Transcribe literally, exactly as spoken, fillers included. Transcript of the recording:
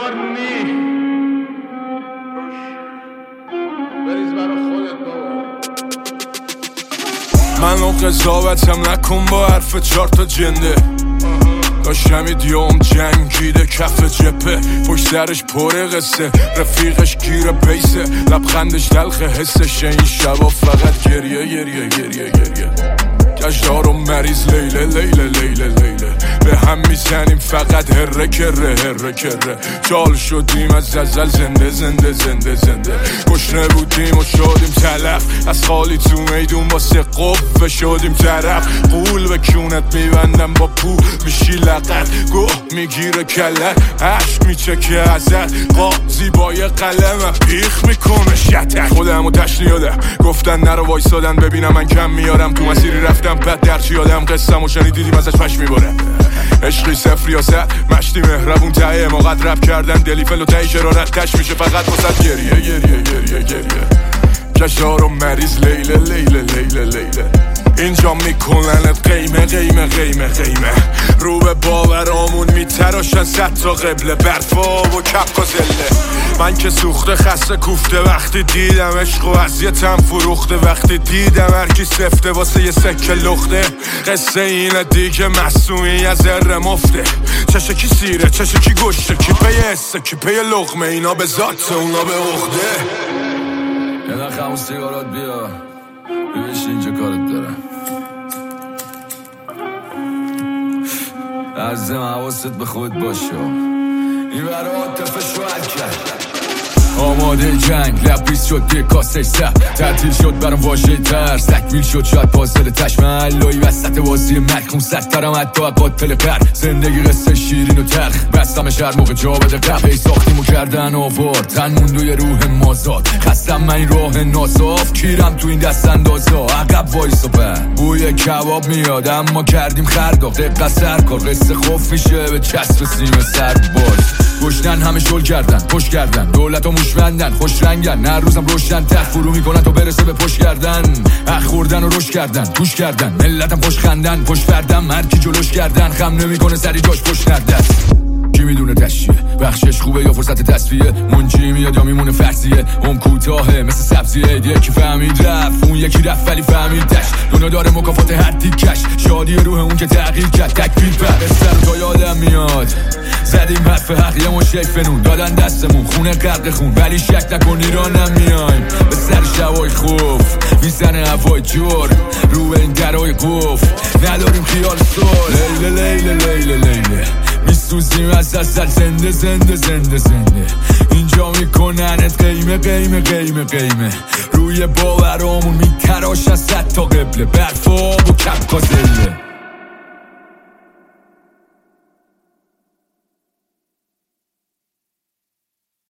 مکارنی بریز برا خودت بابا. منو قضاوتم نکن با حرف چار تا جنده، داشتم ایدیوم جنگیده کف جپه، پشت سرش پره قصه، رفیقش گیره بیسه، لبخندش تلخه حسشه، این شبا فقط گریه گریه گریه گریه. گشتار و مریض لیله لیله لیله لیله، به هم میزنیم فقط هره کره هره کره. جال شدیم از ازل زنده زنده زنده زنده، گشنه بودیم و شدیم تلف، از خالی تو میدون واسه قوه شدیم طرف. قول به کونت میبندم با پو میشی لقت، گوه میگیره کلت، عشق میچکه ازت، قاضی با یه قلم پیخ میکنه شتک. خودم و تشنیادم گفتن نرو وایسادن ببینم من کم میارم، تو مسیری رفتم بعد درچی یادم قصم و شنیدیدیم ازش پش میباره. عشقی صفر یا صد مشتی مهربون تایه ما قد رب کردن دلیفل و تایی شرارت تش میشه فقط واسد گریه گریه گریه گریه. کشار و مریض لیله لیله لیله لیله، اینجا میکننت قیمه قیمه قیمه قیمه. رو به باورامون میتراشن صد تا قبله، برفا و کپ و زله. من که سوخته خسته کوفته وقتی دیدم عشق و اذیتم فروخته، وقتی دیدم هرکی سفته واسه یه سکه لخته. قصه اینه دیگه مصنوعی از ذره مفته، چشه کی سیره چشه کی گشته، کی پی حسه کی پی لقمه، اینا به ذات اونا به عقده. یه نخ همون سیگارات بیا ببیش اینجا کارت دارم. عزیزم حواست به خود باشه، این برای عاطفه شوهر کرد. آماده جنگ لبریز شد دیگه کاسش سر، تعطیل شد برام واژه ترس، تکمیل شد شاید پازل تشم علایی وسط بازی مکمون سخترم حتی قاتل قرد. زندگی قصه شیرین و تلخ، بستمش هر موقع جا بده قبل، ای ساختیم و کردن آوار تن موندوی روح مازاد. خستم من این راه ناصاف کیرم تو این دست اندازا، عقب وایس و بر بوی کباب میاد اما کردیم خرداق. دقیقه سرکار قصه خوف میشه به چسب سیم سر باز. گشتن همه شل کردن پشت کردن، دولت و موشمندن خوش رنگن، نه روزم روشن تخ فرو میکنن تا برسه به پشت کردن. اخ خوردن و روش کردن توش کردن، ملتم خوش خندن پشت فردم هرکی جلوش کردن، خم نمیکنه سری جاش پشت نردست. کی میدونه تشیه بخشش خوبه یا فرصت تصفیه، منجی میاد یا میمونه فرضیه، اون کوتاهه مثل سبزیه. یکی فهمید رفت اون یکی رفت ولی فهمیدش، دنیا داره مکافات هر تیکش، شادی روح اون که تغییر کرد تکبیر پر سر تا یادم میاد. زدیم حرف حق یه مشه فنون دادن دستمون خونه غرق خون، ولی شک نکن ایرانم میایم به سر شبای خوف، میزنه هوای جور رو به این درای قف، نداریم خیال سال لیله لیله لیله لیله، میسوزیم از اصل زنده زنده زنده زنده. اینجا میکننت قیمه قیمه قیمه قیمه، روی باورامون میتراشن صد تا قبله، برفا و کپ کازله.